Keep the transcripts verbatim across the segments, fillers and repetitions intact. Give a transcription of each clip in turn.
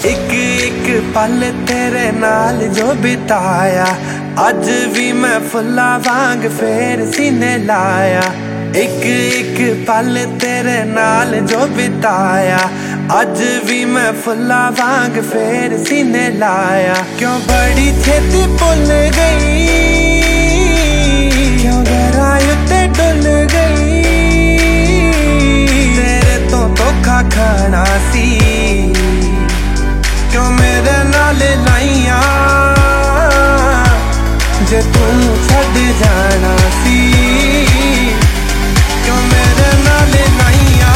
एक एक पल तेरे नाल जो बिताया, अज भी मैं फुल्ला वांग फेर सीने लाया। एक एक पल तेरे नाल जो बिताया, अज भी मैं फुल्ला वांग फेर सीने लाया। क्यों बड़ी छेती भुल गई, क्यों गहराई उत्ते डुल गई, तेरे तो धोखा खाना सी, क्यों मेरे नाल लाइया जे तू छड़ जाना सी, क्यों मेरे नाल लाइया।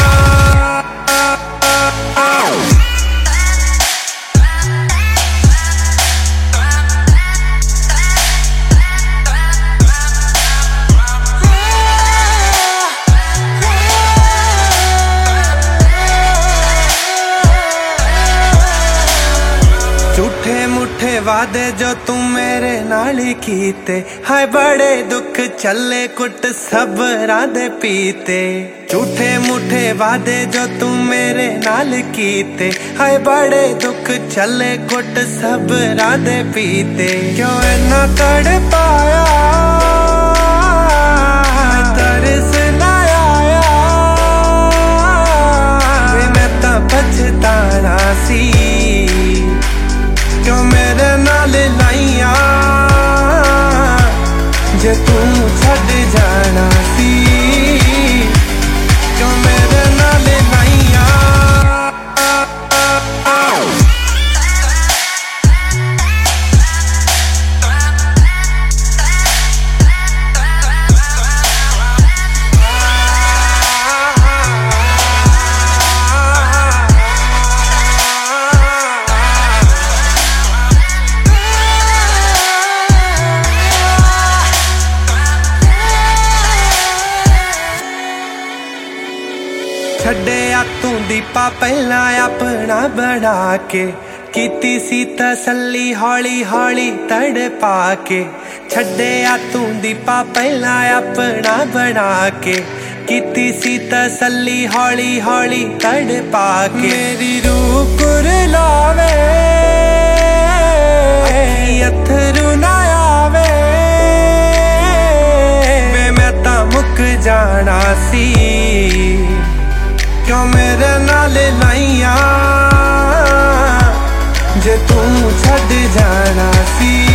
झूठे मुठे वादे जो तू मेरे नाल कीते, हाय बड़े दुख चले कुट सबरां दे पीते। झूठे मुठे वादे जो तू मेरे नाल कीते, हाय बड़े दुख चले कुट सबरां दे पीते। क्यों इन्ना तड़ पाया, तरस ना आया, वे मैं तां पछताना सी, क्यों मेरे नाल लाइया जे तू छड़ जाना सी, क्यों मेरे नाल लाइया। छड्डिया तू दीपा पहला अपना बना के, कीती सी तसल्ली हौली हौली तड़ पाके। छड्डिया तू दीपा पहला अपना बना के, कीती सी तसल्ली हौली हौली तड़ पाके। मेरी रूह कुरलावे, अथरू ना आवे, वे मैं तां मुक जाना सी, क्यों मेरे नाल लाइया जे तू छड़ जाना सी।